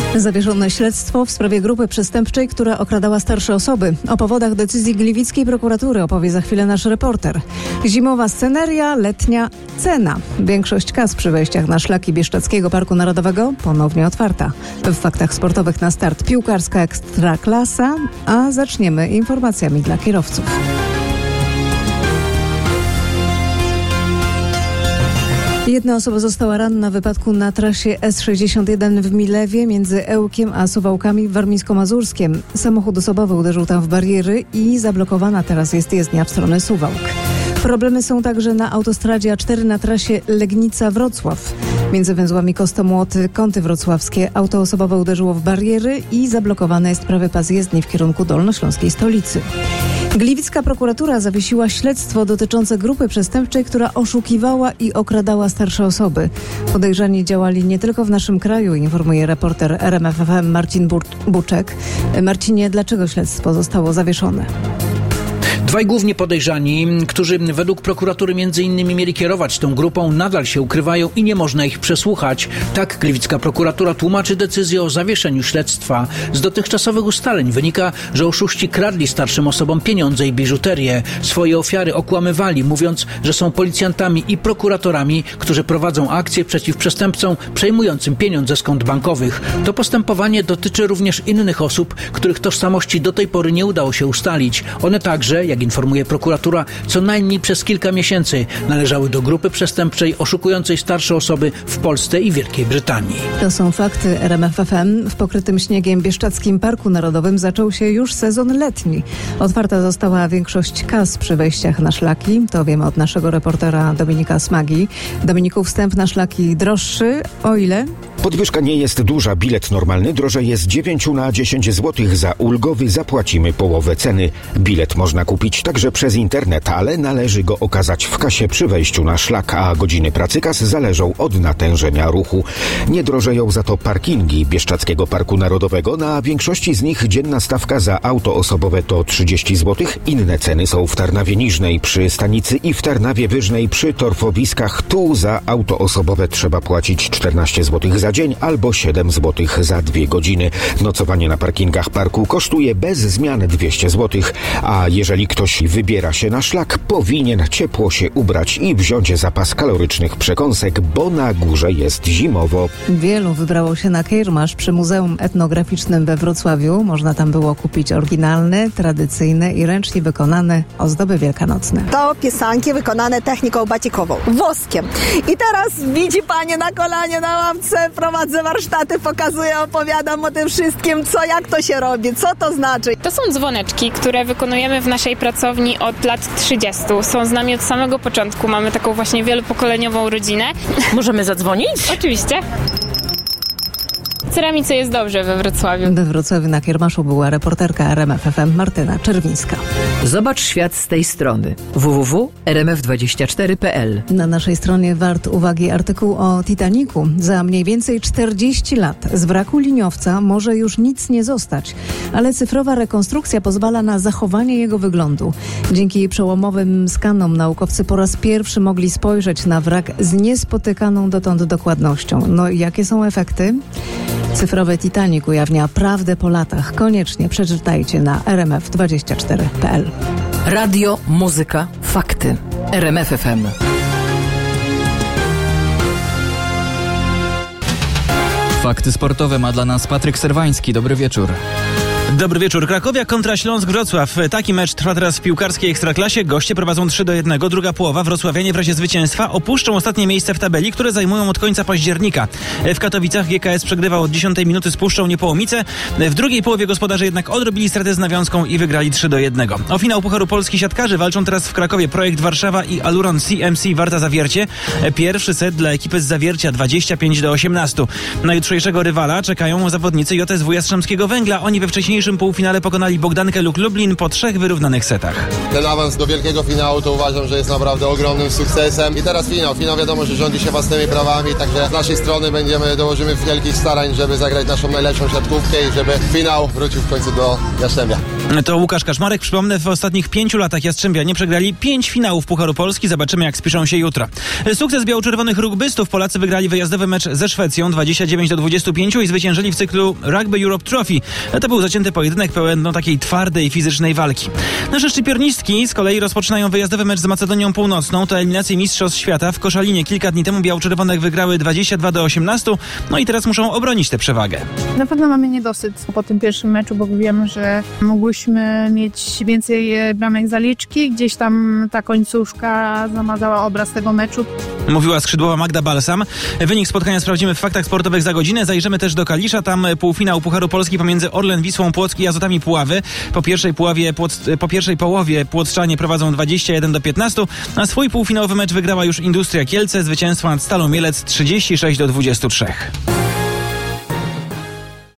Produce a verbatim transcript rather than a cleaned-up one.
Zawieszone śledztwo w sprawie grupy przestępczej, która okradała starsze osoby. O powodach decyzji gliwickiej prokuratury opowie za chwilę nasz reporter. Zimowa sceneria, letnia cena. Większość kas przy wejściach na szlaki Bieszczadzkiego Parku Narodowego ponownie otwarta. W faktach sportowych na start piłkarska ekstraklasa, a zaczniemy informacjami dla kierowców. Jedna osoba została ranna w wypadku na trasie S sześćdziesiąt jeden w Milewie między Ełkiem a Suwałkami w Warmińsko-Mazurskiem. Samochód osobowy uderzył tam w bariery i zablokowana teraz jest jezdnia w stronę Suwałk. Problemy są także na autostradzie A cztery na trasie Legnica-Wrocław. Między węzłami Kostomłoty, Kąty Wrocławskie auto osobowe uderzyło w bariery i zablokowany jest prawy pas jezdni w kierunku dolnośląskiej stolicy. Gliwicka prokuratura zawiesiła śledztwo dotyczące grupy przestępczej, która oszukiwała i okradała starsze osoby. Podejrzani działali nie tylko w naszym kraju, informuje reporter R M F F M Marcin Buczek. Marcinie, dlaczego śledztwo zostało zawieszone? Dwaj główni podejrzani, którzy według prokuratury między innymi mieli kierować tą grupą, nadal się ukrywają i nie można ich przesłuchać. Tak gliwicka prokuratura tłumaczy decyzję o zawieszeniu śledztwa. Z dotychczasowych ustaleń wynika, że oszuści kradli starszym osobom pieniądze i biżuterię. Swoje ofiary okłamywali, mówiąc, że są policjantami i prokuratorami, którzy prowadzą akcje przeciw przestępcom przejmującym pieniądze z kont bankowych. To postępowanie dotyczy również innych osób, których tożsamości do tej pory nie udało się ustalić. One także, jak informuje prokuratura, co najmniej przez kilka miesięcy należały do grupy przestępczej oszukującej starsze osoby w Polsce i Wielkiej Brytanii. To są fakty R M F F M. W pokrytym śniegiem Bieszczadzkim Parku Narodowym zaczął się już sezon letni. Otwarta została większość kas przy wejściach na szlaki. To wiemy od naszego reportera Dominika Smagi. Dominiku, wstęp na szlaki droższy. O ile? Podwyżka nie jest duża. Bilet normalny drożeje z dziewięć na dziesięć złotych. Za ulgowy zapłacimy połowę ceny. Bilet można kupić także przez internet, ale należy go okazać w kasie przy wejściu na szlak, a godziny pracy kas zależą od natężenia ruchu. Nie drożeją za to parkingi Bieszczadzkiego Parku Narodowego. Na większości z nich dzienna stawka za auto osobowe to trzydzieści złotych. Inne ceny są w Tarnawie Niżnej przy stanicy i w Tarnawie Wyżnej przy torfowiskach. Tu za auto osobowe trzeba płacić czternaście złotych za dzień albo siedem złotych za dwie godziny. Nocowanie na parkingach parku kosztuje bez zmian dwieście złotych, a jeżeli ktoś wybiera się na szlak, powinien ciepło się ubrać i wziąć zapas kalorycznych przekąsek, bo na górze jest zimowo. Wielu wybrało się na kiermasz przy Muzeum Etnograficznym we Wrocławiu. Można tam było kupić oryginalne, tradycyjne i ręcznie wykonane ozdoby wielkanocne. To pisanki wykonane techniką batikową, woskiem. I teraz widzi pani na kolanie, na ławce, prowadzę warsztaty, pokazuję, opowiadam o tym wszystkim, co, jak to się robi, co to znaczy. To są dzwoneczki, które wykonujemy w naszej pracowni od lat trzydziestu. Są z nami od samego początku. Mamy taką właśnie wielopokoleniową rodzinę. Możemy zadzwonić? Oczywiście. Ceramice jest dobrze we Wrocławiu. We Wrocławiu na kiermaszu była reporterka R M F F M Martyna Czerwińska. Zobacz świat z tej strony. w w w kropka r m f dwadzieścia cztery kropka p l. Na naszej stronie wart uwagi artykuł o Titanicu. Za mniej więcej czterdzieści lat z wraku liniowca może już nic nie zostać, ale cyfrowa rekonstrukcja pozwala na zachowanie jego wyglądu. Dzięki przełomowym skanom naukowcy po raz pierwszy mogli spojrzeć na wrak z niespotykaną dotąd dokładnością. No i jakie są efekty? Cyfrowy Titanic ujawnia prawdę po latach. Koniecznie przeczytajcie na r m f dwadzieścia cztery kropka p l. Radio, muzyka, fakty. R M F F M. Fakty sportowe ma dla nas Patryk Serwański. Dobry wieczór. Dobry wieczór. Krakowia kontra Śląsk-Wrocław. Taki mecz trwa teraz w piłkarskiej ekstraklasie. Goście prowadzą trzy do jednego. Druga połowa. Wrocławianie w razie zwycięstwa opuszczą ostatnie miejsce w tabeli, które zajmują od końca października. W Katowicach G K S przegrywał od dziesiątej minuty z Puszczą Niepołomice. W drugiej połowie gospodarze jednak odrobili straty z Nawiązką i wygrali trzy do jednego. O finał Pucharu Polski siatkarzy walczą teraz w Krakowie Projekt Warszawa i Aluron C M C Warta Zawiercie. Pierwszy set dla ekipy z Zawiercia dwadzieścia pięć do osiemnastu. Na jutrzejszego rywala czekają zawodnicy J S W Jastrzębskiego Węgla. Oni we wcześniejszym W półfinale pokonali Bogdankę Luk Lublin po trzech wyrównanych setach. Ten awans do wielkiego finału to uważam, że jest naprawdę ogromnym sukcesem. I teraz finał. Finał wiadomo, że rządzi się własnymi prawami, także z naszej strony będziemy, dołożymy wielkich starań, żeby zagrać naszą najlepszą siatkówkę i żeby finał wrócił w końcu do Jastrzębia. To Łukasz Kaczmarek. Przypomnę, w ostatnich pięciu latach Jastrzębianie przegrali pięć finałów Pucharu Polski. Zobaczymy, jak spiszą się jutro. Sukces biało-czerwonych rugbystów. Polacy wygrali wyjazdowy mecz ze Szwecją dwadzieścia dziewięć do dwudziestu pięciu i zwyciężyli w cyklu Rugby Europe Trophy. To był zacięty pojedynek pełen no, takiej twardej fizycznej walki. Nasze szczypiornistki z kolei rozpoczynają wyjazdowy mecz z Macedonią Północną. To eliminacje Mistrzostw Świata. W Koszalinie kilka dni temu biało-czerwone wygrały dwadzieścia dwa do osiemnastu. No i teraz muszą obronić tę przewagę. Na pewno mamy niedosyt po tym pierwszym meczu, bo wiemy, że mogłyśmy mieć więcej bramek zaliczki. Gdzieś tam ta końcówka zamazała obraz tego meczu. Mówiła skrzydłowa Magda Balsam. Wynik spotkania sprawdzimy w Faktach Sportowych za godzinę. Zajrzymy też do Kalisza. Tam półfinał Pucharu Polski pomiędzy Orlen, Wisłą Płock i Azotami Puławy. Po pierwszej, Puławie, Płoc, po pierwszej połowie płotrzanie prowadzą dwadzieścia jeden do piętnastu, a swój półfinałowy mecz wygrała już Industria Kielce. Zwycięstwo nad Stalą Mielec trzydzieści sześć do dwudziestu trzech.